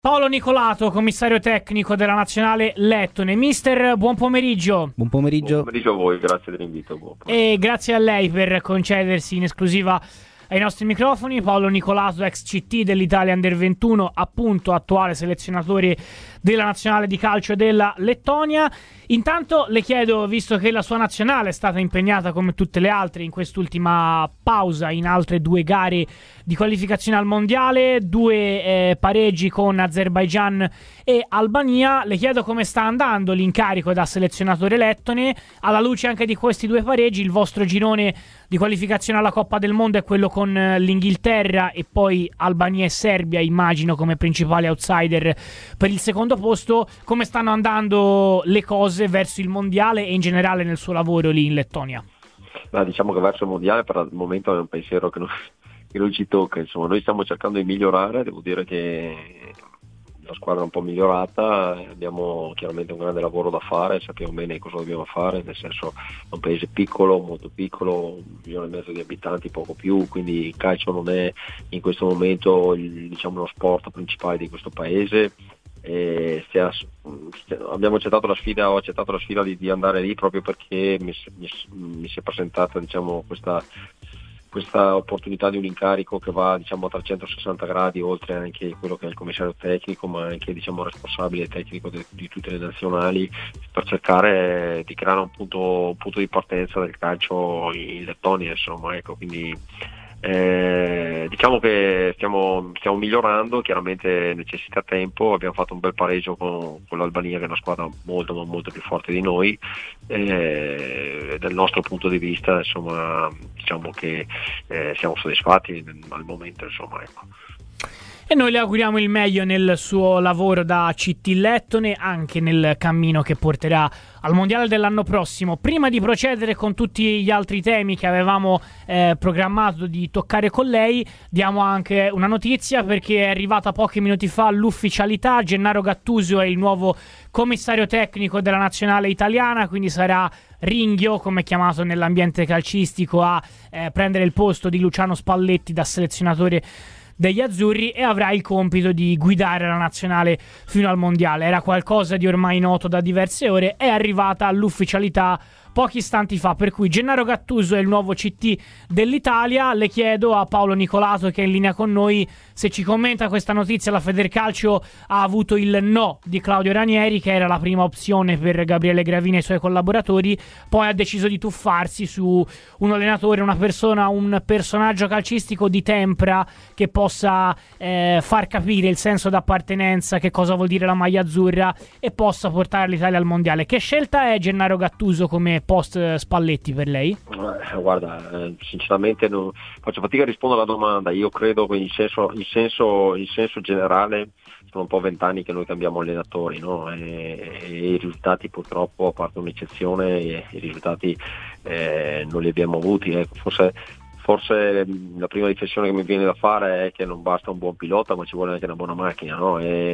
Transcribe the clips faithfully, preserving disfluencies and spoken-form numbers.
Paolo Nicolato, commissario tecnico della nazionale lettone. Mister, buon pomeriggio. Buon pomeriggio. Buon pomeriggio a voi, grazie dell'invito. Buon e grazie a lei per concedersi in esclusiva ai nostri microfoni. Paolo Nicolato, ex C T dell'Italia Under ventuno, appunto attuale selezionatore della nazionale di calcio della Lettonia. Intanto le chiedo, visto che la sua nazionale è stata impegnata come tutte le altre in quest'ultima pausa in altre due gare di qualificazione al mondiale, due eh, pareggi con Azerbaigian e Albania, le chiedo come sta andando l'incarico da selezionatore lettone. Alla luce anche di questi due pareggi, il vostro girone di qualificazione alla Coppa del Mondo è quello con l'Inghilterra e poi Albania e Serbia, immagino, come principali outsider per il secondo posto. Come stanno andando le cose verso il mondiale e in generale nel suo lavoro lì in Lettonia? Beh, diciamo che verso il mondiale per il momento è un pensiero che non, che non ci tocca. Insomma, noi stiamo cercando di migliorare, devo dire che la squadra è un po' migliorata, abbiamo chiaramente un grande lavoro da fare, sappiamo bene cosa dobbiamo fare, nel senso è un paese piccolo, molto piccolo, un milione e mezzo di abitanti, poco più, quindi il calcio non è in questo momento il, diciamo, lo sport principale di questo paese. E stia, abbiamo accettato la sfida, ho accettato la sfida di, di andare lì proprio perché mi, mi, mi si è presentata, diciamo, questa questa opportunità di un incarico che va, diciamo, a trecentosessanta gradi, oltre anche quello che è il commissario tecnico, ma anche, diciamo, responsabile tecnico de, di tutte le nazionali, per cercare di creare un punto, un punto di partenza del calcio in Lettonia, insomma, ecco, quindi eh, diciamo che stiamo, stiamo migliorando, chiaramente necessita tempo. Abbiamo fatto un bel pareggio con, con l'Albania, che è una squadra molto ma molto più forte di noi, eh, dal nostro punto di vista, insomma, diciamo che eh, siamo soddisfatti al momento, insomma, ecco. E noi le auguriamo il meglio nel suo lavoro da C T lettone, anche nel cammino che porterà al mondiale dell'anno prossimo. Prima di procedere con tutti gli altri temi che avevamo eh, programmato di toccare con lei, diamo anche una notizia, perché è arrivata pochi minuti fa l'ufficialità: Gennaro Gattuso è il nuovo commissario tecnico della nazionale italiana, quindi sarà Ringhio, come è chiamato nell'ambiente calcistico, a eh, prendere il posto di Luciano Spalletti da selezionatore degli azzurri, e avrà il compito di guidare la nazionale fino al mondiale. Era qualcosa di ormai noto da diverse ore, è arrivata l'ufficialità pochi istanti fa, per cui Gennaro Gattuso è il nuovo C T dell'Italia. Le chiedo a Paolo Nicolato, che è in linea con noi, se ci commenta questa notizia. La Federcalcio ha avuto il no di Claudio Ranieri, che era la prima opzione per Gabriele Gravina e i suoi collaboratori, poi ha deciso di tuffarsi su un allenatore, una persona, un personaggio calcistico di tempra che possa eh, far capire il senso d'appartenenza, che cosa vuol dire la maglia azzurra, e possa portare l'Italia al mondiale. Che scelta è Gennaro Gattuso come post Spalletti per lei? Eh, guarda, eh, sinceramente non, faccio fatica a rispondere alla domanda. Io credo che in senso, in senso, in senso generale sono un po' vent'anni che noi cambiamo allenatori, no? E, e i risultati, purtroppo, a parte un'eccezione, i, i risultati eh, non li abbiamo avuti. Ecco, forse Forse la prima riflessione che mi viene da fare è che non basta un buon pilota, ma ci vuole anche una buona macchina, no? E,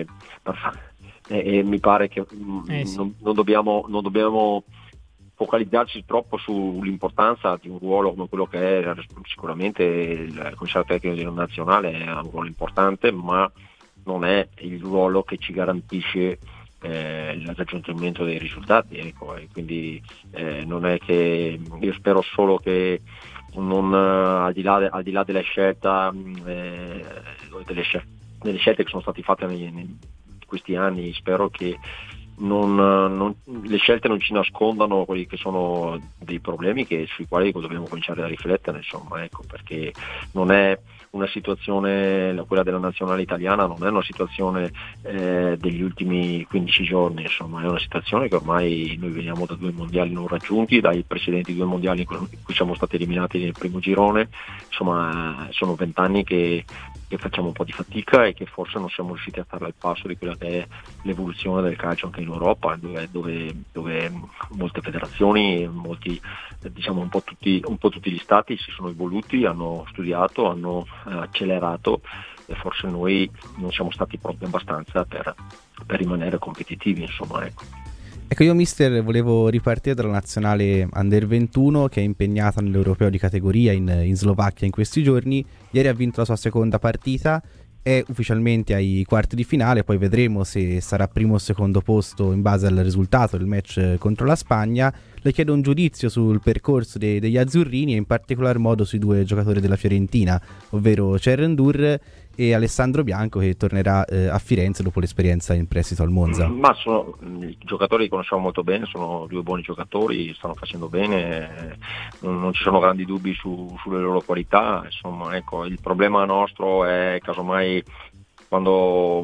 e, e mi pare che eh sì. non, non dobbiamo, non dobbiamo focalizzarci troppo sull'importanza di un ruolo come quello che è sicuramente il commissario tecnico della nazionale. È un ruolo importante, ma non è il ruolo che ci garantisce eh, il raggiungimento dei risultati, ecco. E quindi eh, non è che io spero solo che non, al di là, de, al di là della scelta eh, delle, scel- delle scelte che sono state fatte in questi anni, spero che Non, non, le scelte non ci nascondano quelli che sono dei problemi che, sui quali dobbiamo cominciare a riflettere, insomma, ecco, perché non è una situazione, quella della nazionale italiana non è una situazione eh, degli ultimi quindici giorni, insomma, è una situazione che ormai noi veniamo da due mondiali non raggiunti, dai precedenti due mondiali in cui siamo stati eliminati nel primo girone, insomma sono vent'anni che che facciamo un po' di fatica e che forse non siamo riusciti a stare al passo di quella che è l'evoluzione del calcio anche in Europa, dove, dove, dove molte federazioni, molti, diciamo un po' tutti, un po' tutti gli stati si sono evoluti, hanno studiato, hanno eh, accelerato, e forse noi non siamo stati proprio abbastanza per, per rimanere competitivi, insomma, ecco. Ecco, io mister volevo ripartire dalla nazionale Under ventuno, che è impegnata nell'Europeo di categoria in, in Slovacchia in questi giorni. Ieri ha vinto la sua seconda partita. è ufficialmente ai quarti di finale, poi vedremo se sarà primo o secondo posto in base al risultato del match contro la Spagna. Le chiedo un giudizio sul percorso de- degli azzurrini e in particolar modo sui due giocatori della Fiorentina, ovvero Cerrendur e Alessandro Bianco, che tornerà eh, a Firenze dopo l'esperienza in prestito al Monza. Ma sono i giocatori che conosciamo molto bene, sono due buoni giocatori, stanno facendo bene, non, non ci sono grandi dubbi su, sulle loro qualità. Insomma, ecco, il problema nostro è casomai quando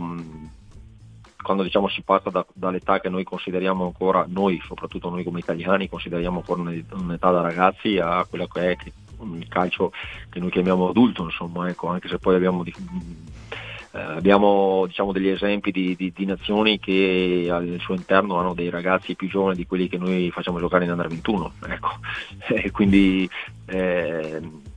quando diciamo si passa da, dall'età che noi consideriamo ancora, noi soprattutto noi come italiani consideriamo ancora un'età da ragazzi, a quella che è il calcio che noi chiamiamo adulto, insomma, ecco, anche se poi abbiamo di, eh, abbiamo diciamo degli esempi di, di, di nazioni che al suo interno hanno dei ragazzi più giovani di quelli che noi facciamo giocare in Under ventuno, ecco. E quindi eh,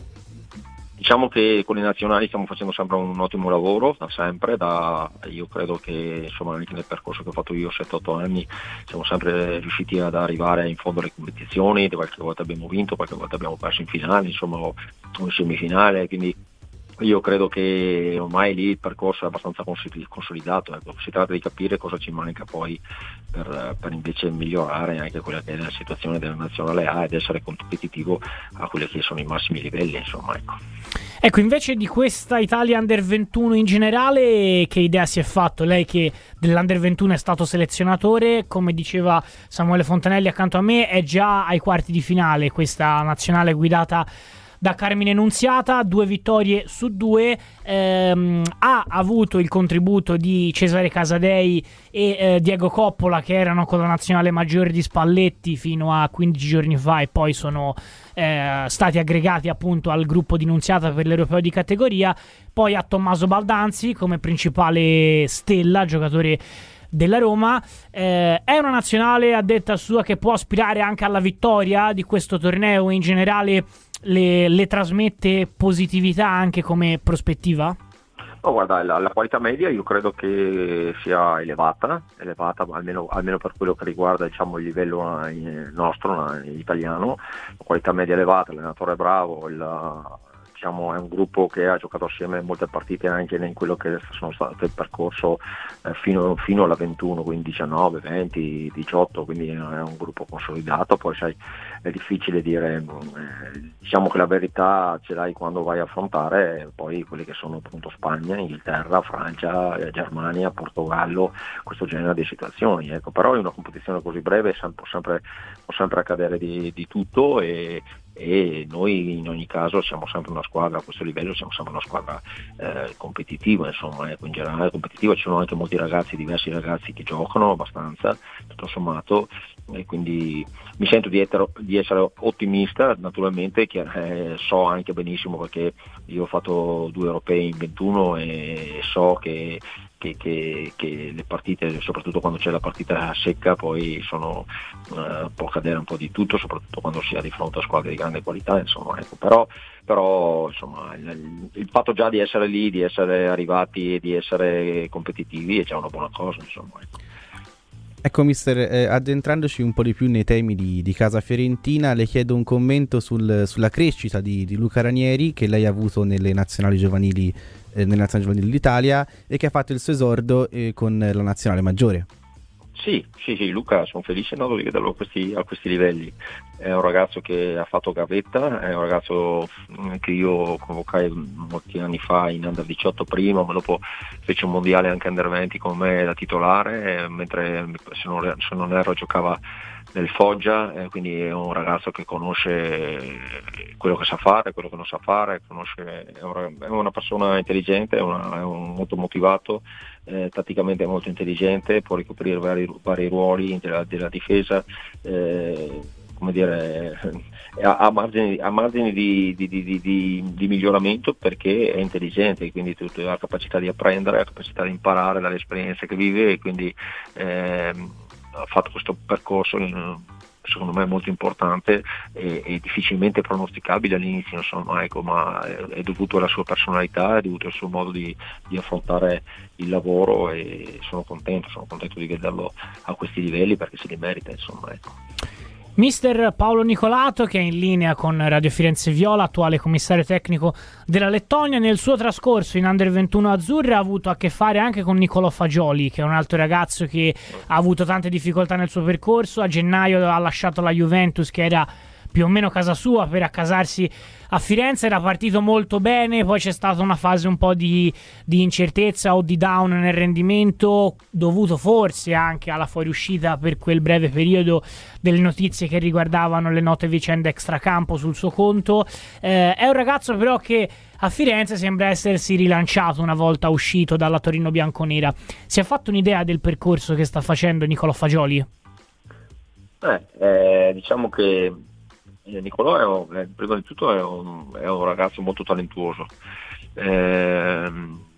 diciamo che con i nazionali stiamo facendo sempre un ottimo lavoro, da sempre, da, io credo che insomma anche nel percorso che ho fatto io sette otto anni siamo sempre riusciti ad arrivare in fondo alle competizioni, qualche volta abbiamo vinto, qualche volta abbiamo perso in finale, insomma, o in semifinale, quindi io credo che ormai lì il percorso è abbastanza consolidato, ecco. Si tratta di capire cosa ci manca poi per, per invece migliorare anche quella che è la situazione della nazionale A ed essere competitivo a quelli che sono i massimi livelli, insomma, ecco. Ecco, invece di questa Italia Under ventuno in generale, che idea si è fatto? Lei che dell'Under ventuno è stato selezionatore, come diceva Samuele Fontanelli accanto a me, è già ai quarti di finale questa nazionale guidata da Carmine Nunziata, due vittorie su due, ehm, ha avuto il contributo di Cesare Casadei e eh, Diego Coppola, che erano con la nazionale maggiore di Spalletti fino a quindici giorni fa e poi sono eh, stati aggregati appunto al gruppo di Nunziata per l'Europeo di categoria. Poi a Tommaso Baldanzi come principale stella, giocatore della Roma. Eh, è una nazionale, a detta sua, che può aspirare anche alla vittoria di questo torneo, in generale le, le trasmette positività anche come prospettiva? No, guarda, la, la qualità media io credo che sia elevata, elevata almeno, almeno per quello che riguarda, diciamo, il livello eh, nostro, eh, italiano. La qualità media elevata, l'allenatore è bravo, il, diciamo, è un gruppo che ha giocato assieme molte partite anche in quello che sono stato il percorso eh, fino, fino alla ventuno, quindi diciannove, venti, diciotto, quindi è un gruppo consolidato. Poi sai, è difficile dire, eh, diciamo che la verità ce l'hai quando vai a affrontare poi quelli che sono appunto Spagna, Inghilterra, Francia, Germania, Portogallo, questo genere di situazioni, ecco. Però in una competizione così breve può sempre, può sempre accadere di, di tutto, e e noi in ogni caso siamo sempre una squadra a questo livello, siamo sempre una squadra eh, competitiva, insomma, ecco, in generale competitiva. Ci sono anche molti ragazzi, diversi ragazzi che giocano abbastanza, tutto sommato, e quindi mi sento di essere, di essere ottimista, naturalmente, che eh, so anche benissimo, perché io ho fatto due europei in ventuno e so che Che, che, che le partite, soprattutto quando c'è la partita secca, poi sono eh, può cadere un po' di tutto, soprattutto quando si ha di fronte a squadre di grande qualità, insomma, ecco. Però, però insomma, il, il fatto già di essere lì, di essere arrivati e di essere competitivi è già una buona cosa, insomma, ecco. Ecco, mister, eh, addentrandoci un po' di più nei temi di, di casa fiorentina, le chiedo un commento sul, sulla crescita di, di Luca Ranieri, che lei ha avuto nelle nazionali giovanili eh, nelle nazionali giovanili d'Italia e che ha fatto il suo esordio eh, con la nazionale maggiore. Sì, sì, sì, Luca, sono felice no, di vederlo a questi, a questi livelli. È un ragazzo che ha fatto gavetta, è un ragazzo che io convocai molti anni fa in Under diciotto prima, ma dopo fece un mondiale anche Under venti con me da titolare, mentre se non, se non erro giocava nel Foggia, eh, quindi è un ragazzo che conosce quello che sa fare, quello che non sa fare, conosce, è, una, è una persona intelligente, è, una, è un molto motivato, eh, tatticamente è molto intelligente, può ricoprire vari, vari ruoli della, della difesa, eh, come dire, ha margini, ha margini di, di, di, di, di miglioramento, perché è intelligente, quindi tutto, ha la capacità di apprendere, ha la capacità di imparare dalle esperienze che vive, e quindi ehm, ha fatto questo percorso secondo me molto importante e, e difficilmente pronosticabile all'inizio, insomma, ecco, ma è, è dovuto alla sua personalità, è dovuto al suo modo di, di affrontare il lavoro, e sono contento, sono contento di vederlo a questi livelli, perché se li merita, insomma, ecco. Mister Paolo Nicolato, che è in linea con Radio Firenze Viola, attuale commissario tecnico della Lettonia. Nel suo trascorso in Under ventuno azzurra ha avuto a che fare anche con Nicolò Fagioli, che è un altro ragazzo che ha avuto tante difficoltà nel suo percorso. A gennaio ha lasciato la Juventus, che era più o meno casa sua, per accasarsi a Firenze. Era partito molto bene, poi c'è stata una fase un po' di, di incertezza o di down nel rendimento, dovuto forse anche alla fuoriuscita per quel breve periodo delle notizie che riguardavano le note vicende extracampo sul suo conto. Eh, è un ragazzo però che a Firenze sembra essersi rilanciato una volta uscito dalla Torino bianconera. Si è fatto un'idea del percorso che sta facendo Nicolò Fagioli? Eh, eh, diciamo che Nicolò è un, prima di tutto è un, è un ragazzo molto talentuoso, eh,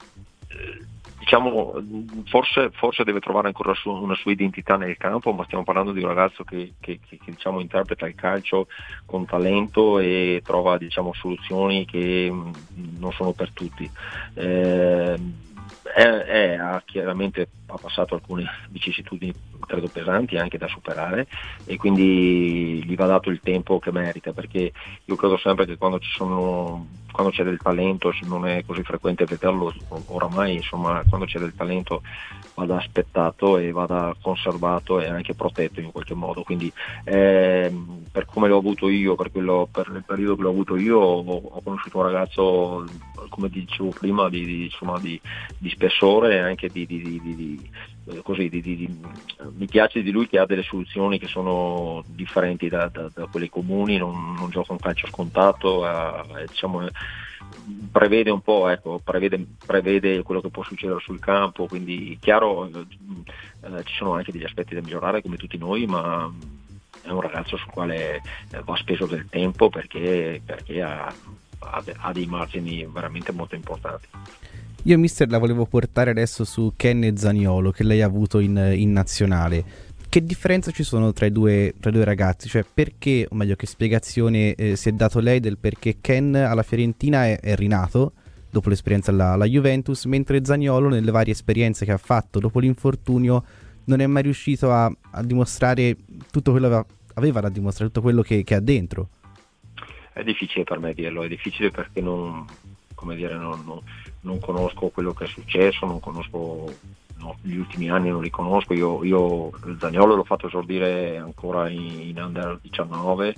diciamo forse, forse deve trovare ancora su, una sua identità nel campo, ma stiamo parlando di un ragazzo che, che, che, che diciamo interpreta il calcio con talento e trova, diciamo, soluzioni che non sono per tutti. Eh, è, è, ha chiaramente ha passato alcune vicissitudini credo pesanti anche da superare, e quindi gli va dato il tempo che merita, perché io credo sempre che quando ci sono quando c'è del talento, non è così frequente vederlo oramai, insomma, quando c'è del talento vada aspettato e vada conservato e anche protetto in qualche modo. Quindi eh, per come l'ho avuto io, per quello per il periodo che l'ho avuto io, ho, ho conosciuto un ragazzo, come dicevo prima, di, di, insomma, di, di spessore e anche di, di, di, di così di, di, di, mi piace di lui che ha delle soluzioni che sono differenti da, da, da quelle comuni, non, non gioca un calcio scontato, eh, diciamo, prevede un po', ecco, prevede, prevede quello che può succedere sul campo, quindi chiaro eh, ci sono anche degli aspetti da migliorare come tutti noi, ma è un ragazzo sul quale va speso del tempo perché, perché ha, ha, ha dei margini veramente molto importanti. Io, mister, la volevo portare adesso su Ken e Zaniolo, che lei ha avuto in, in nazionale. Che differenza ci sono tra i due, tra i due ragazzi? Cioè, perché, o meglio, che spiegazione eh, si è dato lei del perché Ken alla Fiorentina è, è rinato dopo l'esperienza alla, alla Juventus, mentre Zaniolo, nelle varie esperienze che ha fatto dopo l'infortunio, non è mai riuscito a, a dimostrare tutto quello che aveva, aveva da dimostrare, tutto quello che, che ha dentro? È difficile per me dirlo, è difficile perché non, come dire, non, non, non conosco quello che è successo, non conosco, no, gli ultimi anni non li conosco. Io, io Zaniolo l'ho fatto esordire ancora in, in under diciannove,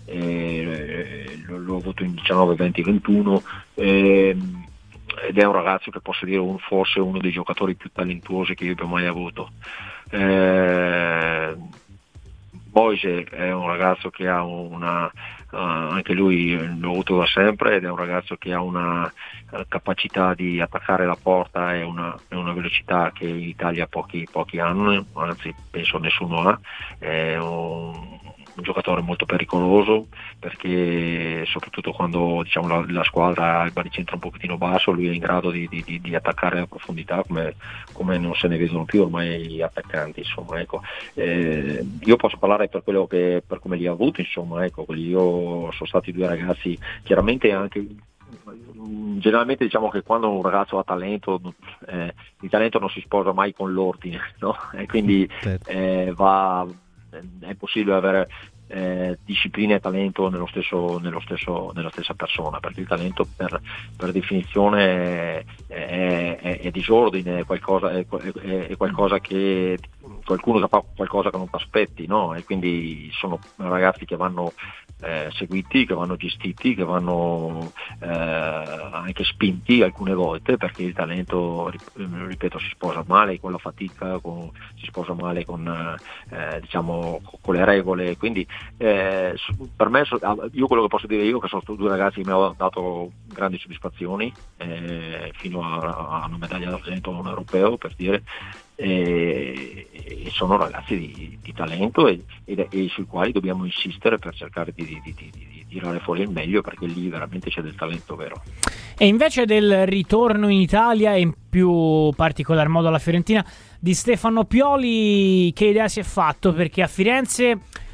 e l'ho avuto in diciannove, venti, ventuno, e, ed è un ragazzo che posso dire un, forse uno dei giocatori più talentuosi che io abbia mai avuto. Eh, Moise è un ragazzo che ha una, uh, anche lui l'ho avuto da sempre, ed è un ragazzo che ha una uh, capacità di attaccare la porta e una, una velocità che in Italia pochi, pochi hanno, anzi penso nessuno ha. È un, un giocatore molto pericoloso, perché soprattutto quando, diciamo, la, la squadra ha il baricentro un pochettino basso, lui è in grado di, di, di attaccare a profondità come, come non se ne vedono più ormai gli attaccanti, insomma, ecco. Eh, io posso parlare per quello che, per come li ho avuti, insomma, ecco. Io sono stati due ragazzi, chiaramente anche generalmente diciamo che quando un ragazzo ha talento, eh, il talento non si sposa mai con l'ordine, no? E quindi eh, va è possibile avere eh, disciplina e talento nello stesso, nello stesso, nella stessa persona, perché il talento per, per definizione è, è, è, è disordine, è qualcosa, è, è, è qualcosa che qualcuno che fa qualcosa che non ti aspetti, no? E quindi sono ragazzi che vanno eh, seguiti, che vanno gestiti, che vanno eh, anche spinti alcune volte, perché il talento, ripeto, si sposa male con la fatica, con, si sposa male con eh, diciamo con le regole, quindi eh, per me, io quello che posso dire io che sono due ragazzi che mi hanno dato grandi soddisfazioni, eh, fino a, a una medaglia d'argento a un europeo, per dire, e, e sono ragazzi di, di talento e, e, e sui quali dobbiamo insistere per cercare di, di, di, di, di tirare fuori il meglio, perché lì veramente c'è del talento vero. E invece del ritorno in Italia, e in più particolar modo alla Fiorentina, di Stefano Pioli, che idea si è fatto? Perché a Firenze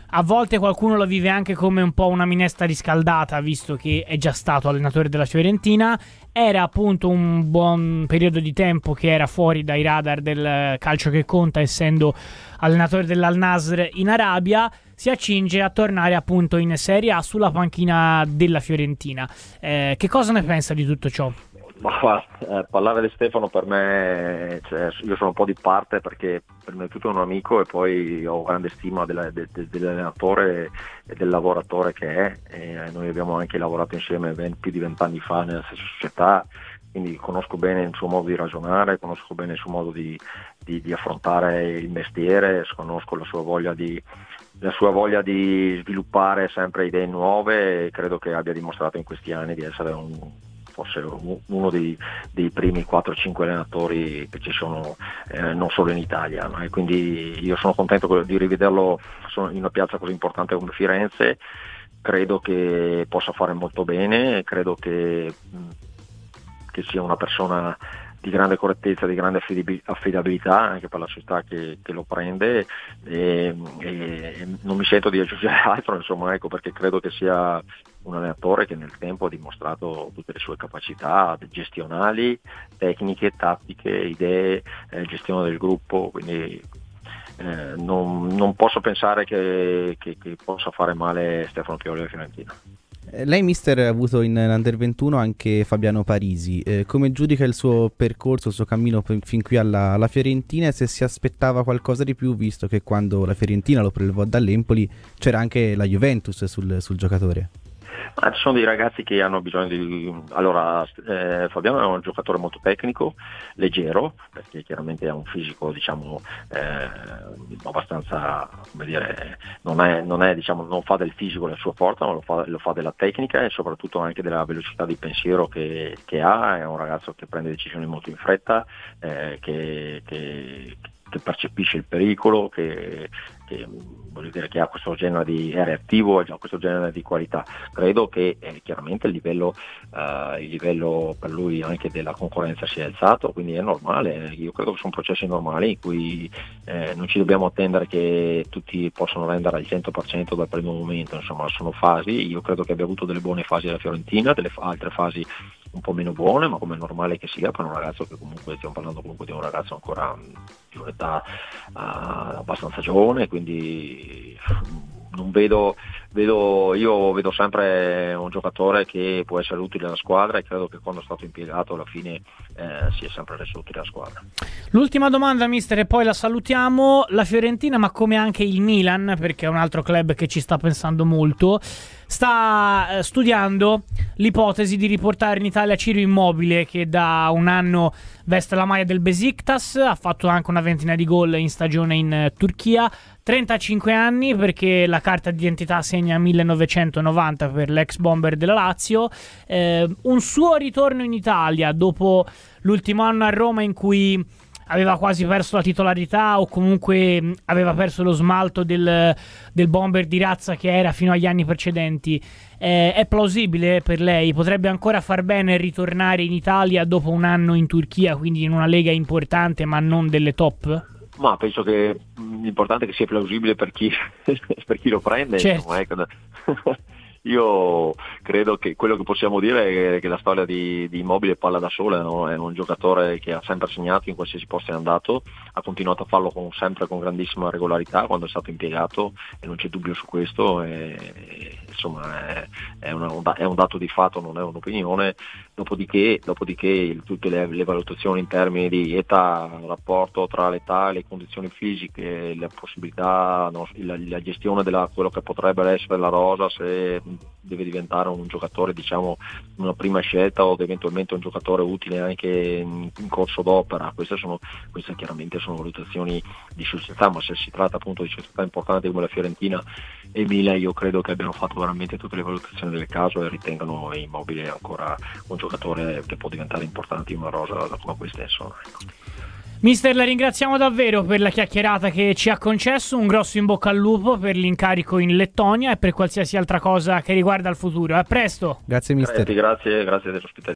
a volte qualcuno lo vive anche come un po' una minestra riscaldata, visto che è già stato allenatore della Fiorentina. Era appunto un buon periodo di tempo che era fuori dai radar del calcio che conta, essendo allenatore dell'Al Nassr in Arabia. Si accinge a tornare appunto in Serie A sulla panchina della Fiorentina. Eh, che cosa ne pensa di tutto ciò? Ma, eh, parlare di Stefano per me, cioè, io sono un po' di parte, perché prima di tutto è un amico e poi ho grande stima della, de, de, dell'allenatore e del lavoratore che è, e noi abbiamo anche lavorato insieme ben, più di vent'anni fa nella stessa società, quindi conosco bene il suo modo di ragionare, conosco bene il suo modo di, di, di affrontare il mestiere, conosco la sua voglia di la sua voglia di sviluppare sempre idee nuove, e credo che abbia dimostrato in questi anni di essere un forse uno dei, dei primi quattro cinque allenatori che ci sono, eh, non solo in Italia, no? E quindi io sono contento di rivederlo in una piazza così importante come Firenze. Credo che possa fare molto bene, credo che, che sia una persona di grande correttezza, di grande affidabilità anche per la società che, che lo prende, e, e non mi sento di aggiungere altro, insomma, ecco, perché credo che sia un allenatore che nel tempo ha dimostrato tutte le sue capacità gestionali, tecniche, tattiche, idee, eh, gestione del gruppo, quindi eh, non, non posso pensare che, che, che possa fare male Stefano Pioli alla Fiorentina. Lei, mister, ha avuto in Under ventuno anche Fabiano Parisi. Eh, come giudica il suo percorso, il suo cammino p- fin qui alla, alla Fiorentina, e se si aspettava qualcosa di più, visto che quando la Fiorentina lo prelevò dall'Empoli c'era anche la Juventus sul, sul giocatore? Ah, ci sono dei ragazzi che hanno bisogno di... Allora, eh, Fabiano è un giocatore molto tecnico, leggero, perché chiaramente ha un fisico, diciamo, eh, abbastanza, come dire, non è, non è, diciamo, non fa del fisico la sua forza, ma lo fa, lo fa della tecnica e soprattutto anche della velocità di pensiero che, che ha. È un ragazzo che prende decisioni molto in fretta, eh, che, che, che percepisce il pericolo, che, che voglio dire che ha questo genere di è reattivo, ha questo genere di qualità. Credo che eh, chiaramente il livello eh, il livello per lui anche della concorrenza si è alzato, quindi è normale. Io credo che sono processi normali in cui eh, non ci dobbiamo attendere che tutti possano rendere al cento per cento dal primo momento, insomma sono fasi. Io credo che abbia avuto delle buone fasi alla Fiorentina, delle fa- altre fasi un po' meno buone, ma come è normale che sia per un ragazzo che comunque stiamo parlando comunque di un ragazzo ancora di un'età uh, abbastanza giovane, quindi non vedo, vedo io vedo sempre un giocatore che può essere utile alla squadra, e credo che quando è stato impiegato alla fine eh, sia sempre reso utile alla squadra. L'ultima domanda, mister, e poi la salutiamo. La Fiorentina, ma come anche il Milan, perché è un altro club che ci sta pensando molto, sta studiando l'ipotesi di riportare in Italia Ciro Immobile, che da un anno veste la maglia del Besiktas, ha fatto anche una ventina di gol in stagione in Turchia, trentacinque anni, perché la carta d'identità segna millenovecentonovanta per l'ex bomber della Lazio. Eh, un suo ritorno in Italia dopo l'ultimo anno a Roma in cui aveva quasi perso la titolarità, o comunque aveva perso lo smalto del, del bomber di razza che era fino agli anni precedenti. Eh, è plausibile per lei? Potrebbe ancora far bene ritornare in Italia dopo un anno in Turchia, quindi in una lega importante ma non delle top? Ma penso che l'importante è che sia plausibile per chi, per chi lo prende. Certo. Insomma, ecco. Io credo che quello che possiamo dire è che la storia di, di Immobile parla da sola, no? È un giocatore che ha sempre segnato in qualsiasi posto è andato, ha continuato a farlo con, sempre con grandissima regolarità quando è stato impiegato, e non c'è dubbio su questo, e, e, insomma è, è, una, è un dato di fatto, non è un'opinione. Dopodiché, dopodiché il, tutte le, le valutazioni in termini di età, rapporto tra l'età e le condizioni fisiche, la possibilità, no, la, la gestione della quello che potrebbe essere la rosa, se deve diventare un giocatore, diciamo, una prima scelta o eventualmente un giocatore utile anche in, in corso d'opera. Queste sono queste chiaramente sono valutazioni di società, ma se si tratta appunto di società importanti come la Fiorentina e Milan, io credo che abbiano fatto veramente tutte le valutazioni del caso e ritengano Immobile ancora un giocatore che può diventare importante in una rosa come questa, insomma, ecco. Mister, la ringraziamo davvero per la chiacchierata che ci ha concesso, un grosso in bocca al lupo per l'incarico in Lettonia e per qualsiasi altra cosa che riguarda il futuro. A presto! Grazie, mister. Grazie, grazie, grazie dell'ospitalità.